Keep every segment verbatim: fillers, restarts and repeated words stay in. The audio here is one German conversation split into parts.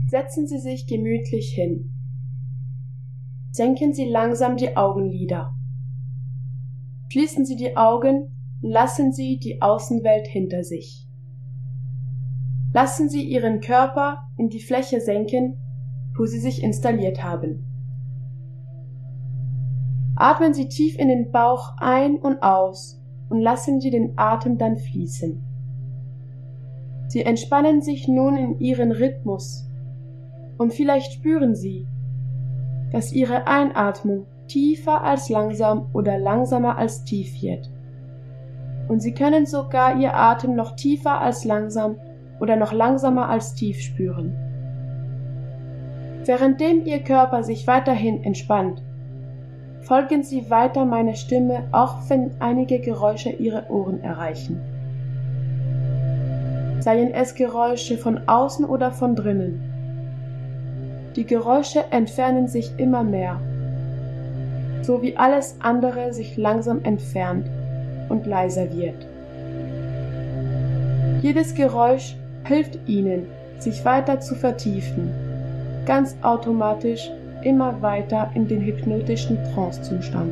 Setzen Sie sich gemütlich hin. Senken Sie langsam die Augenlider. Schließen Sie die Augen und lassen Sie die Außenwelt hinter sich. Lassen Sie Ihren Körper in die Fläche senken, wo Sie sich installiert haben. Atmen Sie tief in den Bauch ein und aus und lassen Sie den Atem dann fließen. Sie entspannen sich nun in Ihren Rhythmus und vielleicht spüren Sie, dass Ihre Einatmung tiefer als langsam oder langsamer als tief wird. Und Sie können sogar Ihr Atem noch tiefer als langsam oder noch langsamer als tief spüren. Währenddem Ihr Körper sich weiterhin entspannt, folgen Sie weiter meiner Stimme, auch wenn einige Geräusche Ihre Ohren erreichen. Seien es Geräusche von außen oder von drinnen. Die Geräusche entfernen sich immer mehr, so wie alles andere sich langsam entfernt und leiser wird. Jedes Geräusch hilft Ihnen, sich weiter zu vertiefen, ganz automatisch immer weiter in den hypnotischen Trancezustand.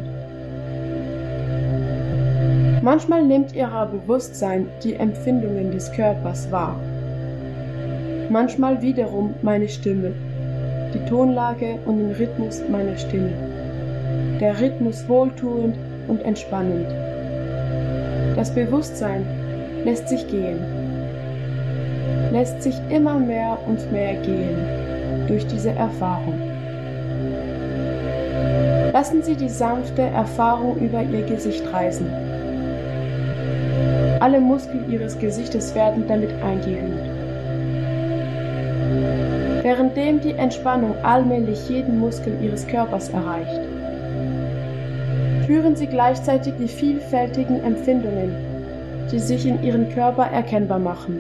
Manchmal nimmt Ihr Bewusstsein die Empfindungen des Körpers wahr. Manchmal wiederum meine Stimme, die Tonlage und den Rhythmus meiner Stimme. Der Rhythmus wohltuend und entspannend. Das Bewusstsein lässt sich gehen, lässt sich immer mehr und mehr gehen durch diese Erfahrung. Lassen Sie die sanfte Erfahrung über Ihr Gesicht reisen. Alle Muskeln Ihres Gesichtes werden damit eingehüllt. Währenddem die Entspannung allmählich jeden Muskel Ihres Körpers erreicht, spüren Sie gleichzeitig die vielfältigen Empfindungen, die sich in Ihrem Körper erkennbar machen.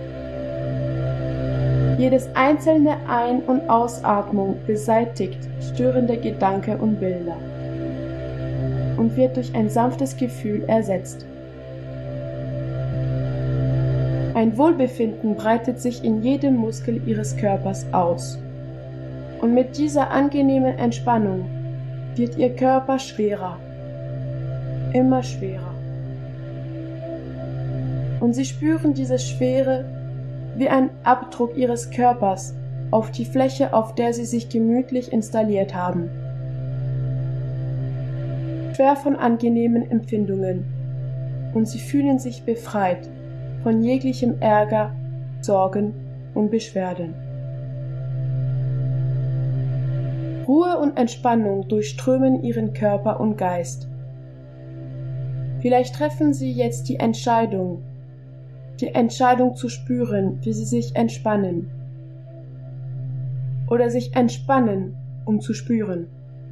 Jedes einzelne Ein- und Ausatmung beseitigt störende Gedanken und Bilder und wird durch ein sanftes Gefühl ersetzt. Ein Wohlbefinden breitet sich in jedem Muskel Ihres Körpers aus. Und mit dieser angenehmen Entspannung wird Ihr Körper schwerer, immer schwerer. Und Sie spüren diese Schwere wie ein Abdruck Ihres Körpers auf die Fläche, auf der Sie sich gemütlich installiert haben. Schwer von angenehmen Empfindungen. Und Sie fühlen sich befreit von jeglichem Ärger, Sorgen und Beschwerden. Ruhe und Entspannung durchströmen Ihren Körper und Geist. Vielleicht treffen Sie jetzt die Entscheidung, die Entscheidung zu spüren, wie Sie sich entspannen. Oder sich entspannen, um zu spüren.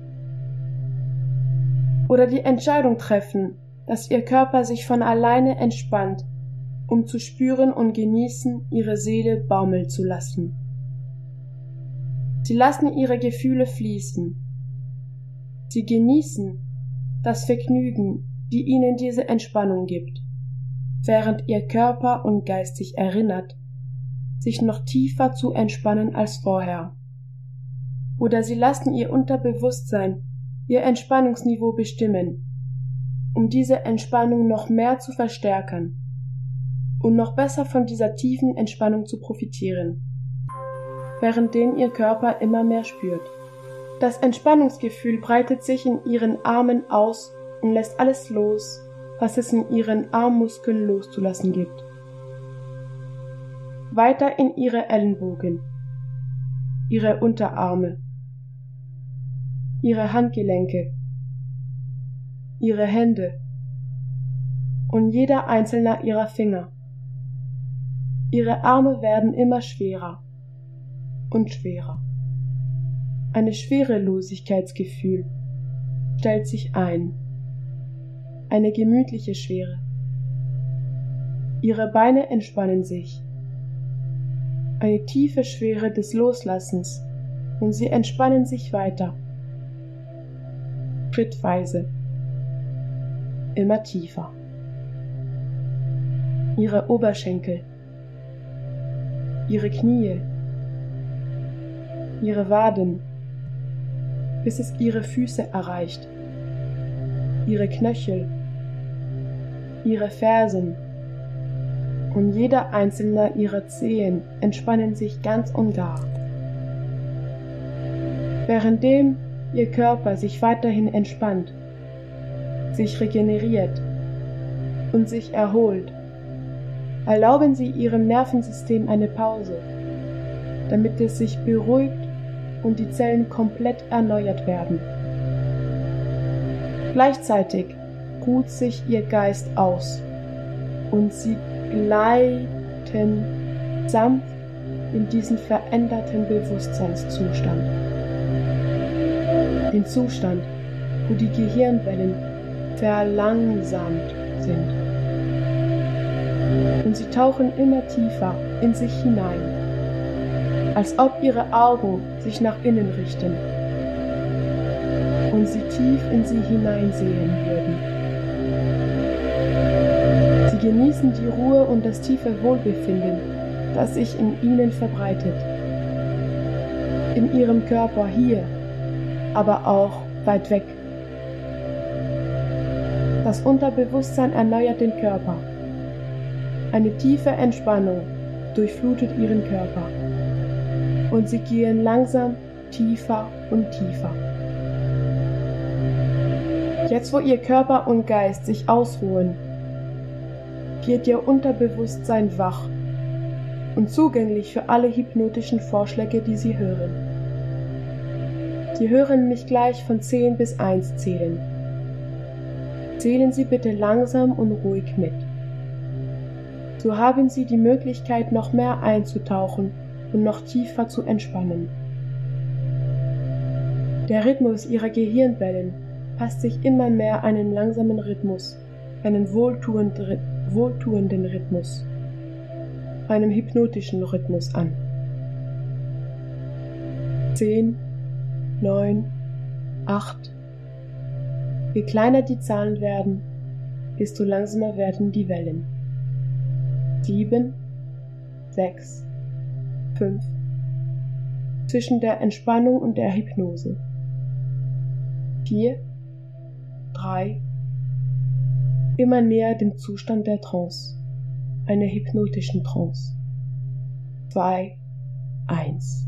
Oder die Entscheidung treffen, dass Ihr Körper sich von alleine entspannt, um zu spüren und genießen, Ihre Seele baumeln zu lassen. Sie lassen Ihre Gefühle fließen. Sie genießen das Vergnügen, die Ihnen diese Entspannung gibt, während Ihr Körper und Geist sich erinnert, sich noch tiefer zu entspannen als vorher. Oder Sie lassen Ihr Unterbewusstsein Ihr Entspannungsniveau bestimmen, um diese Entspannung noch mehr zu verstärken und noch besser von dieser tiefen Entspannung zu profitieren, währenddem Ihr Körper immer mehr spürt. Das Entspannungsgefühl breitet sich in Ihren Armen aus und lässt alles los, was es in Ihren Armmuskeln loszulassen gibt. Weiter in Ihre Ellenbogen, Ihre Unterarme, Ihre Handgelenke, Ihre Hände und jeder einzelne Ihrer Finger. Ihre Arme werden immer schwerer und schwerer. Ein Schwerelosigkeitsgefühl stellt sich ein. Eine gemütliche Schwere. Ihre Beine entspannen sich. Eine tiefe Schwere des Loslassens und sie entspannen sich weiter. Schrittweise. Immer tiefer. Ihre Oberschenkel. Ihre Knie, ihre Waden, bis es ihre Füße erreicht, ihre Knöchel, ihre Fersen, und jeder einzelne ihrer Zehen entspannen sich ganz und gar. Währenddem ihr Körper sich weiterhin entspannt, sich regeneriert und sich erholt, erlauben Sie Ihrem Nervensystem eine Pause, damit es sich beruhigt und die Zellen komplett erneuert werden. Gleichzeitig ruht sich Ihr Geist aus und Sie gleiten sanft in diesen veränderten Bewusstseinszustand. Den Zustand, wo die Gehirnwellen verlangsamt sind. Und sie tauchen immer tiefer in sich hinein, als ob ihre Augen sich nach innen richten und sie tief in sie hineinsehen würden. Sie genießen die Ruhe und das tiefe Wohlbefinden, das sich in ihnen verbreitet. In ihrem Körper hier, aber auch weit weg. Das Unterbewusstsein erneuert den Körper. Eine tiefe Entspannung durchflutet ihren Körper. Und sie gehen langsam tiefer und tiefer. Jetzt, wo ihr Körper und Geist sich ausruhen, wird ihr Unterbewusstsein wach und zugänglich für alle hypnotischen Vorschläge, die Sie hören. Sie hören mich gleich von zehn bis eins zählen. Zählen Sie bitte langsam und ruhig mit. So haben Sie die Möglichkeit, noch mehr einzutauchen und noch tiefer zu entspannen. Der Rhythmus Ihrer Gehirnwellen passt sich immer mehr einen langsamen Rhythmus, einen wohltuenden, wohltuenden Rhythmus, einem hypnotischen Rhythmus an. Zehn, neun, acht. Je kleiner die Zahlen werden, desto langsamer werden die Wellen. Sieben, sechs, fünf. Zwischen der Entspannung und der Hypnose. Vier, drei. Immer näher dem Zustand der Trance, einer hypnotischen Trance. Zwei, eins.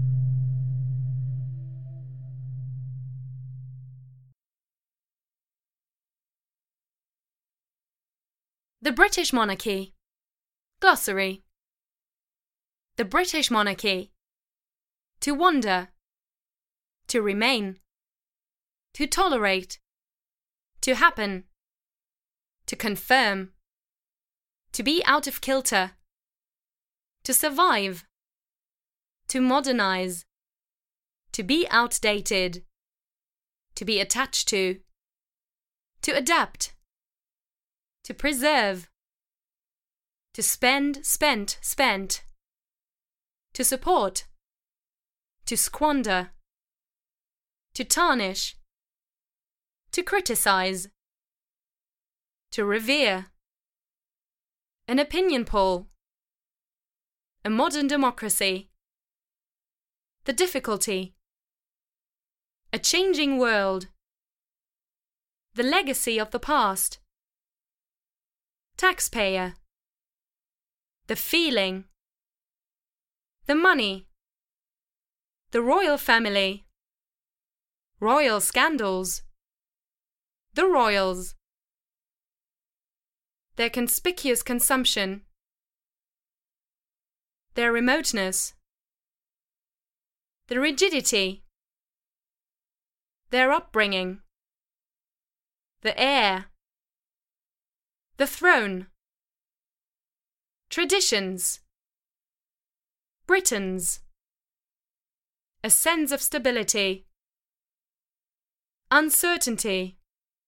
The British Monarchy. Glossary. The British Monarchy. To wander. To remain. To tolerate. To happen. To confirm. To be out of kilter. To survive. To modernize. To be outdated. To be attached to. To adapt. To preserve. To spend, spent, spent. To support. To squander. To tarnish. To criticize. To revere. An opinion poll. A modern democracy. The difficulty. A changing world. The legacy of the past. Taxpayer. The feeling. The money. The royal family. Royal scandals. The royals. Their conspicuous consumption. Their remoteness. The rigidity. Their upbringing. The heir. The throne. Traditions. Britons. A sense of stability. Uncertainty.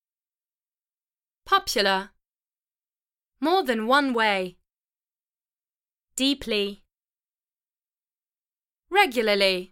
Popular. More than one way. Deeply. Regularly.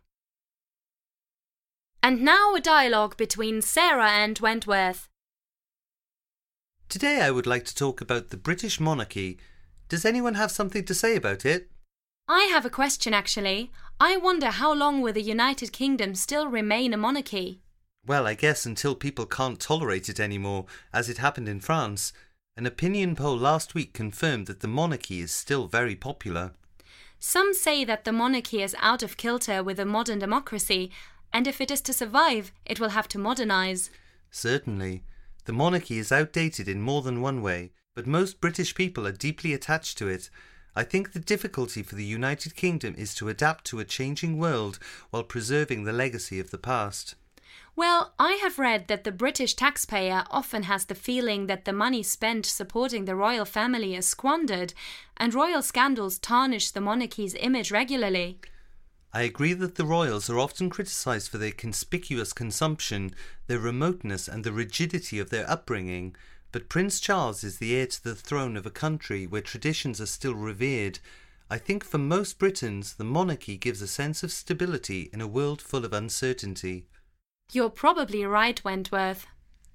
And now a dialogue between Sarah and Wentworth. Today I would like to talk about the British monarchy. Does anyone have something to say about it? I have a question actually. I wonder how long will the United Kingdom still remain a monarchy? Well, I guess until people can't tolerate it anymore, as it happened in France. An opinion poll last week confirmed that the monarchy is still very popular. Some say that the monarchy is out of kilter with a modern democracy, and if it is to survive, it will have to modernize. Certainly. The monarchy is outdated in more than one way, but most British people are deeply attached to it. I think the difficulty for the United Kingdom is to adapt to a changing world while preserving the legacy of the past. Well, I have read that the British taxpayer often has the feeling that the money spent supporting the royal family is squandered, and royal scandals tarnish the monarchy's image regularly. I agree that the royals are often criticised for their conspicuous consumption, their remoteness and the rigidity of their upbringing, but Prince Charles is the heir to the throne of a country where traditions are still revered. I think for most Britons, the monarchy gives a sense of stability in a world full of uncertainty. You're probably right, Wentworth.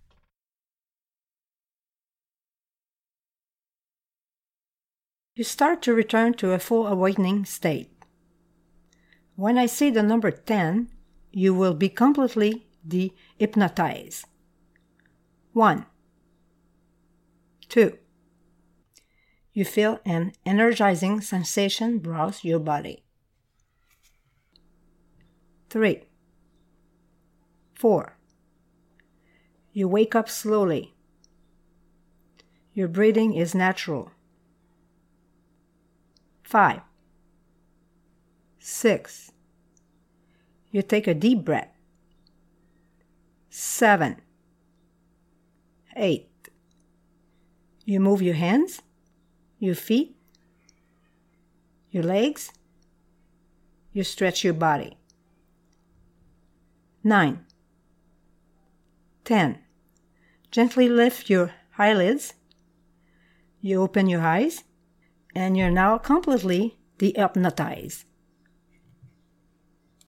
You start to return to a full awakening state. When I say the number ten, you will be completely de-hypnotized. One. Two. You feel an energizing sensation browse your body. Three. Four. You wake up slowly. Your breathing is natural. Five. Six. You take a deep breath. Seven. Eight. You move your hands, your feet, your legs. You stretch your body. Nine. Ten. Gently lift your eyelids. You open your eyes, and you're now completely de-hypnotized.